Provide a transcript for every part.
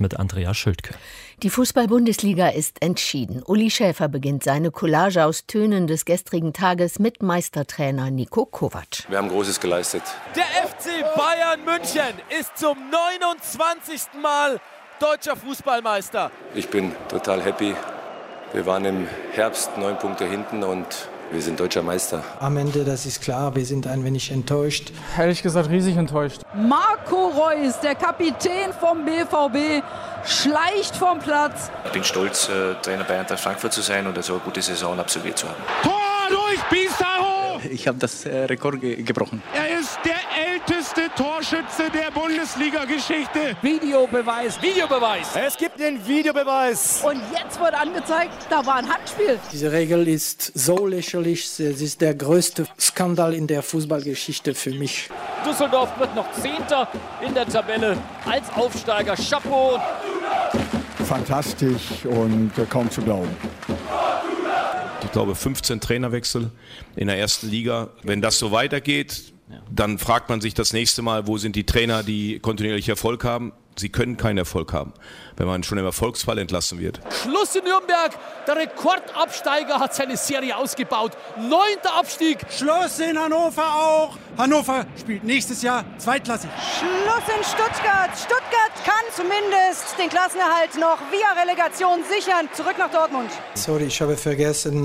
mit Andrea Schildke. Die Fußball-Bundesliga ist entschieden. Uli Schäfer beginnt seine Collage aus Tönen des gestrigen Tages mit Meistertrainer Niko Kovac. Wir haben Großes geleistet. Der FC Bayern München ist zum 29. Mal deutscher Fußballmeister. Ich bin total happy. Wir waren im Herbst 9 Punkte hinten und wir sind deutscher Meister. Am Ende, das ist klar, wir sind ein wenig enttäuscht. Ehrlich gesagt riesig enttäuscht. Marco Reus, der Kapitän vom BVB, schleicht vom Platz. Ich bin stolz, Trainer bei Eintracht Frankfurt zu sein und so eine gute Saison absolviert zu haben. Tor durch Pizarro! Ich habe das Rekord gebrochen. Er ist der älteste Torschütze der Bundesliga-Geschichte. Videobeweis. Es gibt den Videobeweis. Und jetzt wird angezeigt, da war ein Handspiel. Diese Regel ist so lächerlich, es ist der größte Skandal in der Fußballgeschichte für mich. Düsseldorf wird noch 10. in der Tabelle als Aufsteiger. Chapeau. Fantastisch und kaum zu glauben. Ich glaube 15 Trainerwechsel in der ersten Liga. Wenn das so weitergeht, dann fragt man sich das nächste Mal, wo sind die Trainer, die kontinuierlich Erfolg haben. Sie können keinen Erfolg haben, wenn man schon im Erfolgsfall entlassen wird. Schluss in Nürnberg. Der Rekordabsteiger hat seine Serie ausgebaut. 9. Abstieg. Schluss in Hannover auch. Hannover spielt nächstes Jahr zweitklassig. Schluss in Stuttgart. Stuttgart kann zumindest den Klassenerhalt noch via Relegation sichern. Zurück nach Dortmund. Sorry, ich habe vergessen,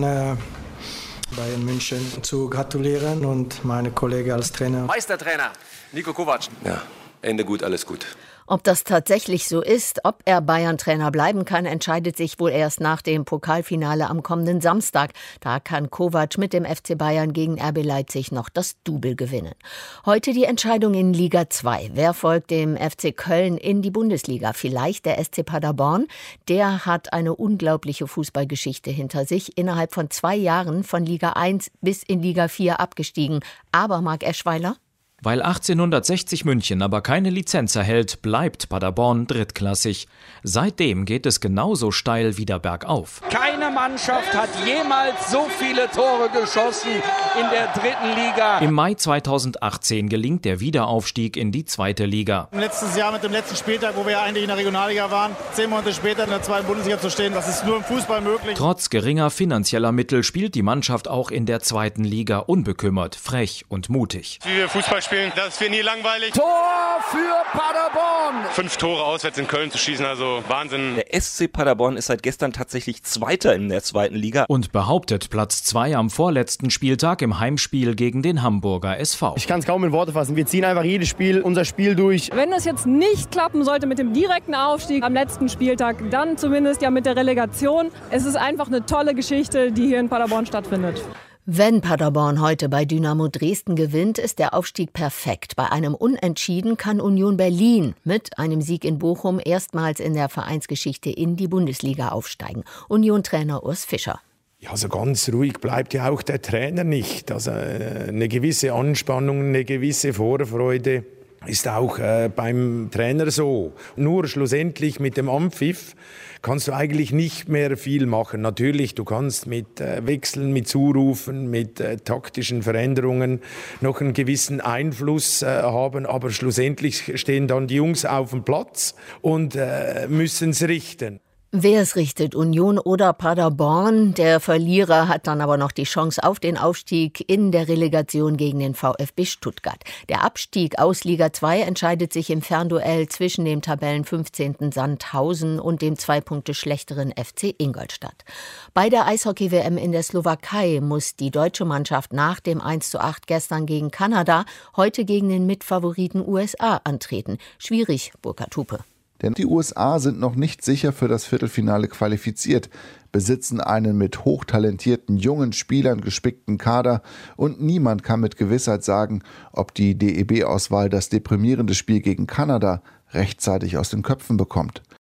Bayern München zu gratulieren und meine Kollegen als Trainer. Meistertrainer Niko Kovac. Ja, Ende gut, alles gut. Ob das tatsächlich so ist, ob er Bayern-Trainer bleiben kann, entscheidet sich wohl erst nach dem Pokalfinale am kommenden Samstag. Da kann Kovac mit dem FC Bayern gegen RB Leipzig noch das Double gewinnen. Heute die Entscheidung in Liga 2. Wer folgt dem FC Köln in die Bundesliga? Vielleicht der SC Paderborn? Der hat eine unglaubliche Fußballgeschichte hinter sich. Innerhalb von 2 Jahren von Liga 1 bis in Liga 4 abgestiegen. Aber Marc Eschweiler? Weil 1860 München aber keine Lizenz erhält, bleibt Paderborn drittklassig. Seitdem geht es genauso steil wieder bergauf. Keine Mannschaft hat jemals so viele Tore geschossen in der 3. Liga. Im Mai 2018 gelingt der Wiederaufstieg in die 2. Liga. Letztes Jahr mit dem letzten Spieltag, wo wir ja eigentlich in der Regionalliga waren, 10 Monate später in der 2. Bundesliga zu stehen, das ist nur im Fußball möglich. Trotz geringer finanzieller Mittel spielt die Mannschaft auch in der 2. Liga unbekümmert, frech und mutig. Wie wir Fußball spielen, das wird nie langweilig. Tor für Paderborn. 5 Tore auswärts in Köln zu schießen, also Wahnsinn. Der SC Paderborn ist seit gestern tatsächlich Zweiter in der 2. Liga. Und behauptet Platz 2 am vorletzten Spieltag im Heimspiel gegen den Hamburger SV. Ich kann es kaum in Worte fassen. Wir ziehen einfach jedes Spiel, unser Spiel durch. Wenn es jetzt nicht klappen sollte mit dem direkten Aufstieg am letzten Spieltag, dann zumindest ja mit der Relegation. Es ist einfach eine tolle Geschichte, die hier in Paderborn stattfindet. Wenn Paderborn heute bei Dynamo Dresden gewinnt, ist der Aufstieg perfekt. Bei einem Unentschieden kann Union Berlin mit einem Sieg in Bochum erstmals in der Vereinsgeschichte in die Bundesliga aufsteigen. Union-Trainer Urs Fischer. Ja, so ganz ruhig bleibt ja auch der Trainer nicht. Also eine gewisse Anspannung, eine gewisse Vorfreude ist auch beim Trainer so. Nur schlussendlich mit dem Anpfiff kannst du eigentlich nicht mehr viel machen. Natürlich, du kannst mit Wechseln, mit Zurufen, mit taktischen Veränderungen noch einen gewissen Einfluss haben, aber schlussendlich stehen dann die Jungs auf dem Platz und müssen es richten. Wer es richtet, Union oder Paderborn? Der Verlierer hat dann aber noch die Chance auf den Aufstieg in der Relegation gegen den VfB Stuttgart. Der Abstieg aus Liga 2 entscheidet sich im Fernduell zwischen dem Tabellen 15. Sandhausen und dem 2 Punkte schlechteren FC Ingolstadt. Bei der Eishockey-WM in der Slowakei muss die deutsche Mannschaft nach dem 1:8 gestern gegen Kanada heute gegen den Mitfavoriten USA antreten. Schwierig, Burkhard Hupe. Denn die USA sind noch nicht sicher für das Viertelfinale qualifiziert, besitzen einen mit hochtalentierten jungen Spielern gespickten Kader und niemand kann mit Gewissheit sagen, ob die DEB-Auswahl das deprimierende Spiel gegen Kanada rechtzeitig aus den Köpfen bekommt.